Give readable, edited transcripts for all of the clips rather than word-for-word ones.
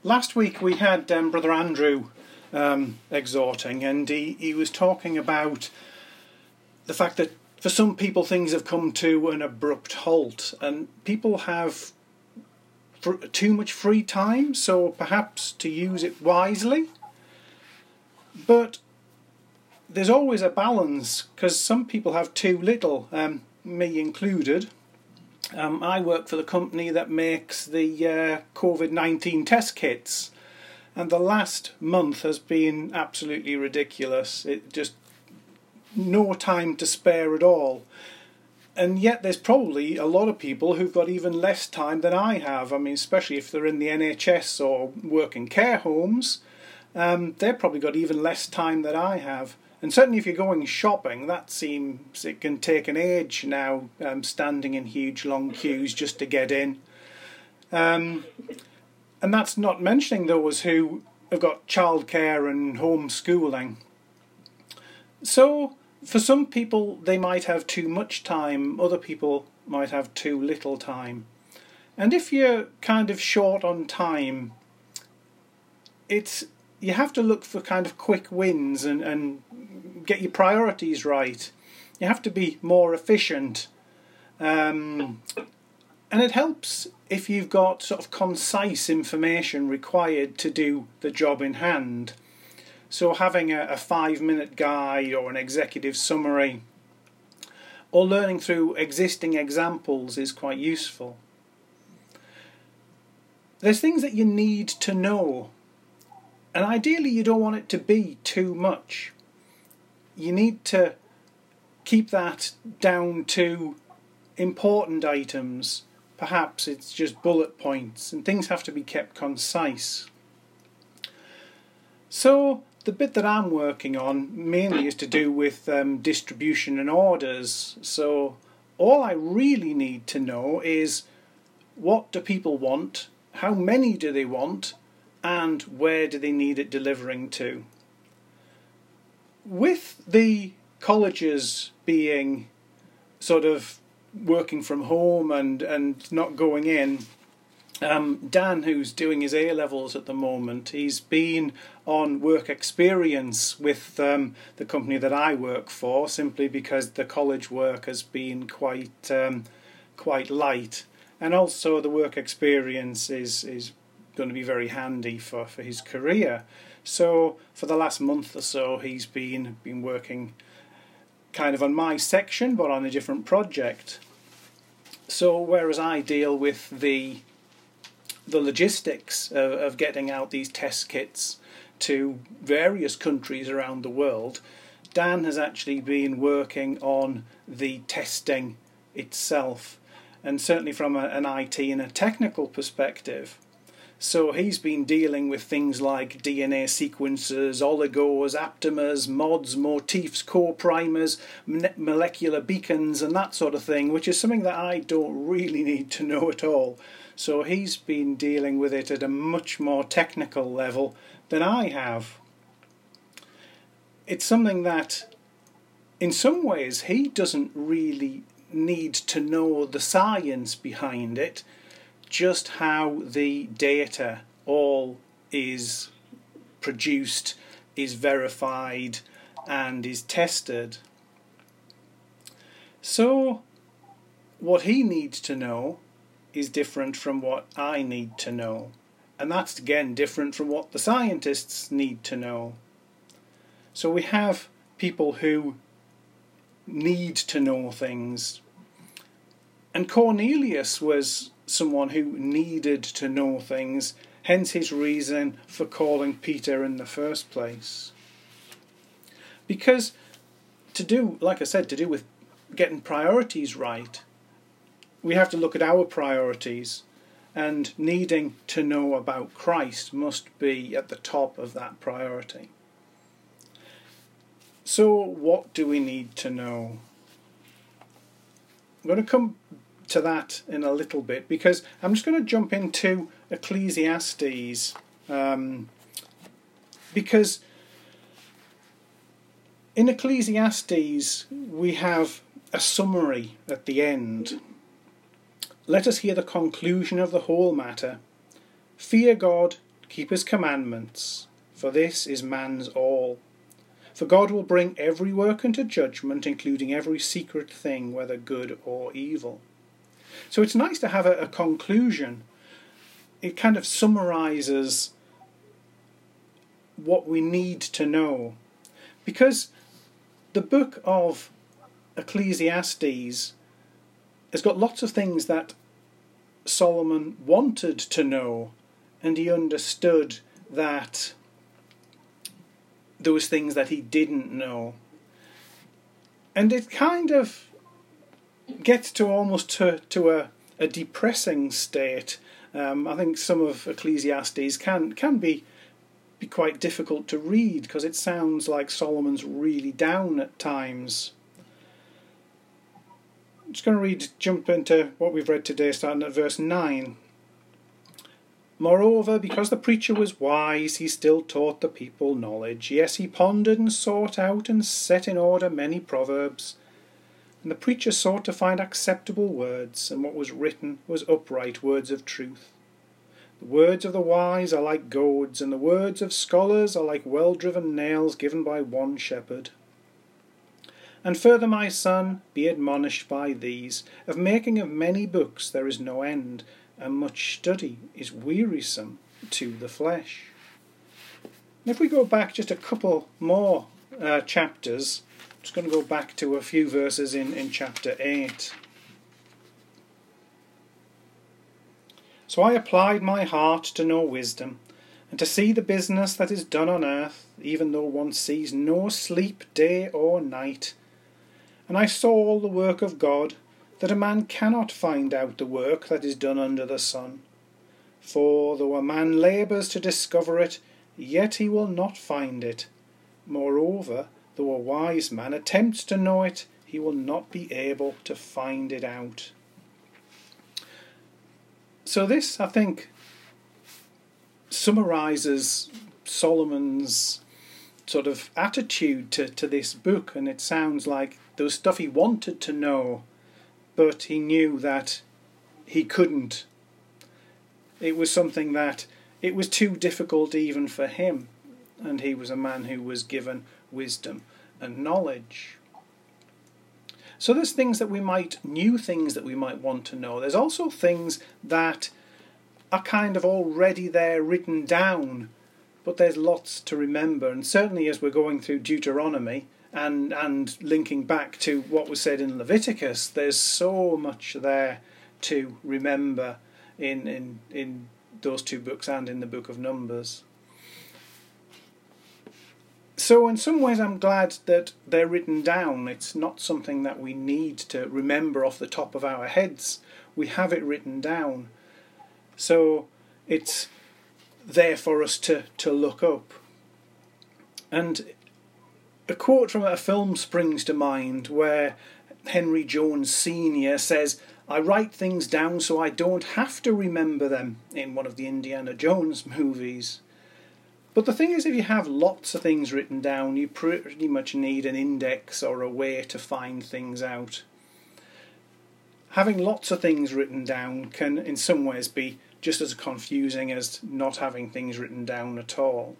Last week we had Brother Andrew exhorting, and he was talking about the fact that for some people things have come to an abrupt halt, and people have too much free time, so perhaps to use it wisely. But there's always a balance, because some people have too little, me included. I work for the company that makes the COVID-19 test kits, and the last month has been absolutely ridiculous. It just no time to spare at all. And yet there's probably a lot of people who've got even less time than I have. I mean, especially if they're in the NHS or work in care homes, they've probably got even less time than I have. And certainly if you're going shopping, that seems it can take an age now, standing in huge long queues just to get in. And that's not mentioning those who have got childcare and homeschooling. So for some people they might have too much time, other people might have too little time. And if you're kind of short on time, you have to look for kind of quick wins and get your priorities right. You have to be more efficient. And it helps if you've got sort of concise information required to do the job in hand. So having a 5-minute guide or an executive summary or learning through existing examples is quite useful. There's things that you need to know, and ideally you don't want it to be too much. You need to keep that down to important items. Perhaps it's just bullet points, and things have to be kept concise. So the bit that I'm working on mainly is to do with distribution and orders. So all I really need to know is, what do people want, how many do they want, and where do they need it delivering to? With the colleges being sort of working from home and not going in, Dan, who's doing his A-levels at the moment, he's been on work experience with the company that I work for, simply because the college work has been quite light, and also the work experience is going to be very handy for his career. So for the last month or so he's been working kind of on my section but on a different project. So whereas I deal with the logistics of getting out these test kits to various countries around the world, Dan has actually been working on the testing itself, and certainly from an IT and a technical perspective. So he's been dealing with things like DNA sequencers, oligos, aptamers, mods, motifs, core primers, molecular beacons and that sort of thing, which is something that I don't really need to know at all. So he's been dealing with it at a much more technical level than I have. It's something that in some ways he doesn't really need to know the science behind it, just how the data all is produced, is verified and is tested. So what he needs to know is different from what I need to know, and that's again different from what the scientists need to know. So we have people who need to know things, and Cornelius was someone who needed to know things, hence his reason for calling Peter in the first place. Because to do with getting priorities right, we have to look at our priorities, and needing to know about Christ must be at the top of that priority. So what do we need to know? I'm going to come to that in a little bit, because I'm just going to jump into Ecclesiastes, because in Ecclesiastes we have a summary at the end. Let us hear the conclusion of the whole matter. Fear God, keep his commandments, for this is man's all. For God will bring every work into judgment, including every secret thing, whether good or evil. So it's nice to have a conclusion. It kind of summarises what we need to know. Because the book of Ecclesiastes has got lots of things that Solomon wanted to know, and he understood that there was things that he didn't know. And it kind of gets to almost to a depressing state. I think some of Ecclesiastes can be quite difficult to read, because it sounds like Solomon's really down at times. I'm just going to jump into what we've read today, starting at verse 9. Moreover, because the preacher was wise, he still taught the people knowledge. Yes, he pondered and sought out and set in order many proverbs. And the preacher sought to find acceptable words, and what was written was upright words of truth. The words of the wise are like goads, and the words of scholars are like well-driven nails given by one shepherd. And further, my son, be admonished by these. Of making of many books there is no end, and much study is wearisome to the flesh. And if we go back just a couple more chapters, I'm just going to go back to a few verses in chapter 8. So I applied my heart to know wisdom, and to see the business that is done on earth, even though one sees no sleep day or night. And I saw all the work of God, that a man cannot find out the work that is done under the sun. For though a man labours to discover it, yet he will not find it. Moreover, though a wise man attempts to know it, he will not be able to find it out. So this, I think, summarises Solomon's sort of attitude to this book, and it sounds like there was stuff he wanted to know, but he knew that he couldn't. It was something that it was too difficult even for him, and he was a man who was given wisdom and knowledge. So there's new things that we might want to know. There's also things that are kind of already there written down, but there's lots to remember. And certainly as we're going through Deuteronomy and linking back to what was said in Leviticus, there's so much there to remember in those two books and in the book of Numbers. So in some ways I'm glad that they're written down. It's not something that we need to remember off the top of our heads. We have it written down. So it's there for us to look up. And a quote from a film springs to mind where Henry Jones Sr. says, "I write things down so I don't have to remember them," in one of the Indiana Jones movies. But the thing is, if you have lots of things written down, you pretty much need an index or a way to find things out. Having lots of things written down can in some ways be just as confusing as not having things written down at all.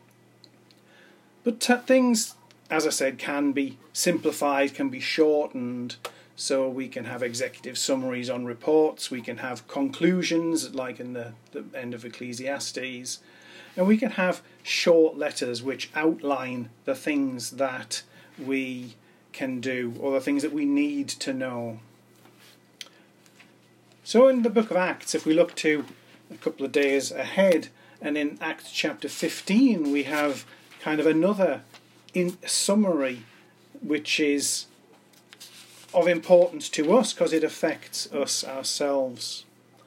But things, as I said, can be simplified, can be shortened, so we can have executive summaries on reports, we can have conclusions like in the end of Ecclesiastes, and we can have short letters which outline the things that we can do or the things that we need to know. So in the book of Acts, if we look to a couple of days ahead, and in Acts chapter 15 we have kind of another summary which is of importance to us because it affects us ourselves.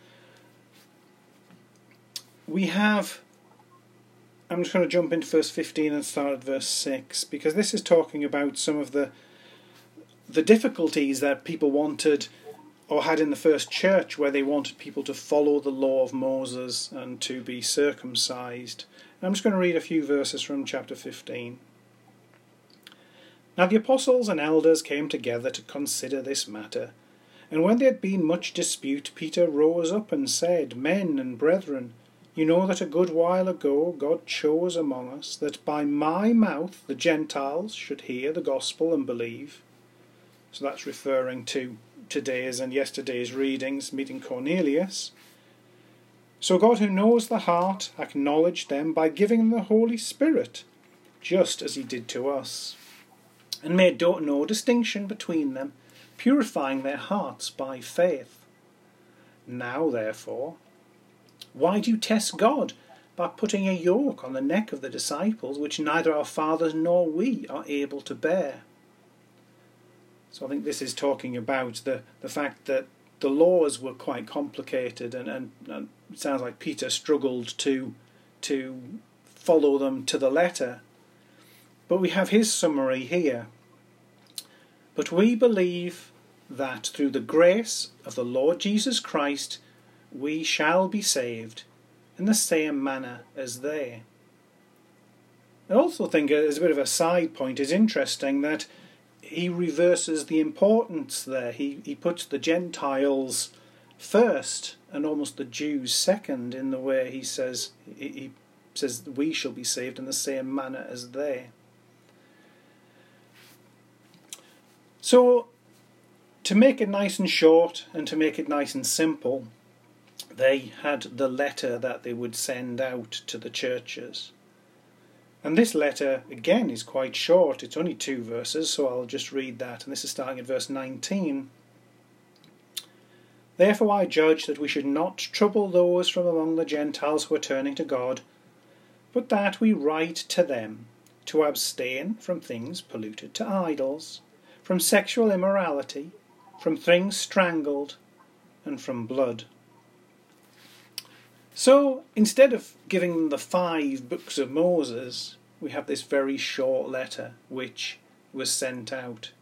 We have, I'm just going to jump into verse 15 and start at verse 6, because this is talking about some of the difficulties that people wanted or had in the first church, where they wanted people to follow the law of Moses and to be circumcised. And I'm just going to read a few verses from chapter 15. Now the apostles and elders came together to consider this matter. And when there had been much dispute, Peter rose up and said, "Men and brethren, You know that a good while ago God chose among us that by my mouth the Gentiles should hear the gospel and believe. So that's referring to today's and yesterday's readings, meeting Cornelius. So God, who knows the heart, acknowledged them by giving them the Holy Spirit, just as he did to us, and made no distinction between them, purifying their hearts by faith. Now, therefore, why do you test God by putting a yoke on the neck of the disciples, which neither our fathers nor we are able to bear? So I think this is talking about the fact that the laws were quite complicated, and it sounds like Peter struggled to follow them to the letter. But we have his summary here. But we believe that through the grace of the Lord Jesus Christ we shall be saved in the same manner as they. I also think, as a bit of a side point, it's interesting that he reverses the importance there. He puts the Gentiles first and almost the Jews second in the way he says we shall be saved in the same manner as they. So, to make it nice and short and to make it nice and simple, they had the letter that they would send out to the churches. And this letter, again, is quite short. It's only 2 verses, so I'll just read that. And this is starting at verse 19. Therefore I judge that we should not trouble those from among the Gentiles who are turning to God, but that we write to them to abstain from things polluted to idols, from sexual immorality, from things strangled, and from blood. So, instead of giving them the 5 books of Moses, we have this very short letter which was sent out.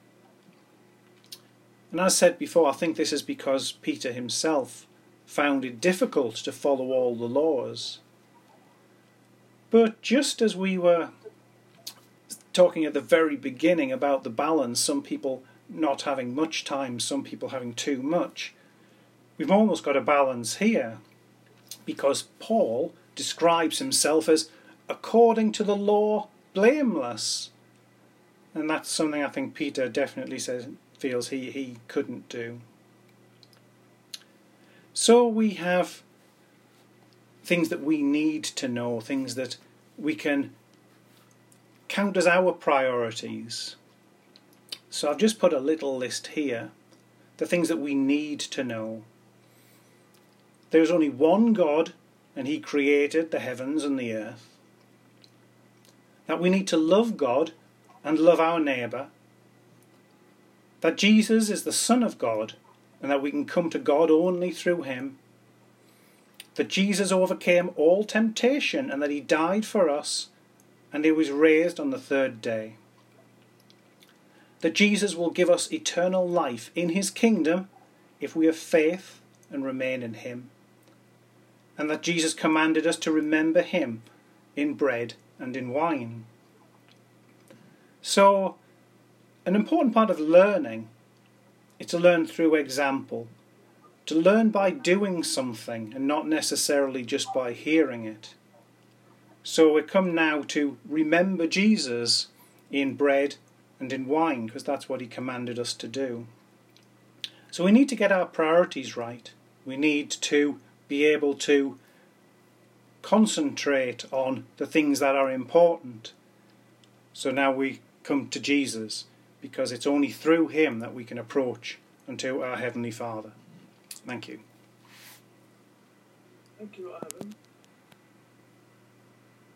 And as said before, I think this is because Peter himself found it difficult to follow all the laws. But just as we were talking at the very beginning about the balance, some people not having much time, some people having too much, we've almost got a balance here, because Paul describes himself as according to the law blameless, and that's something I think Peter definitely feels he couldn't do. So we have things that we need to know, things that we can count as our priorities. So I've just put a little list here, the things that we need to know. There's only one God, and he created the heavens and the earth. That we need to love God and love our neighbour. That Jesus is the Son of God, and that we can come to God only through him. That Jesus overcame all temptation, and that he died for us, and he was raised on the 3rd day. That Jesus will give us eternal life in his kingdom if we have faith and remain in him. And that Jesus commanded us to remember him in bread and in wine. So, an important part of learning is to learn through example, to learn by doing something and not necessarily just by hearing it. So we come now to remember Jesus in bread and in wine, because that's what he commanded us to do. So we need to get our priorities right. We need to be able to concentrate on the things that are important. So now we come to Jesus, because it's only through him that we can approach unto our Heavenly Father. Thank you. Thank you, Ivan.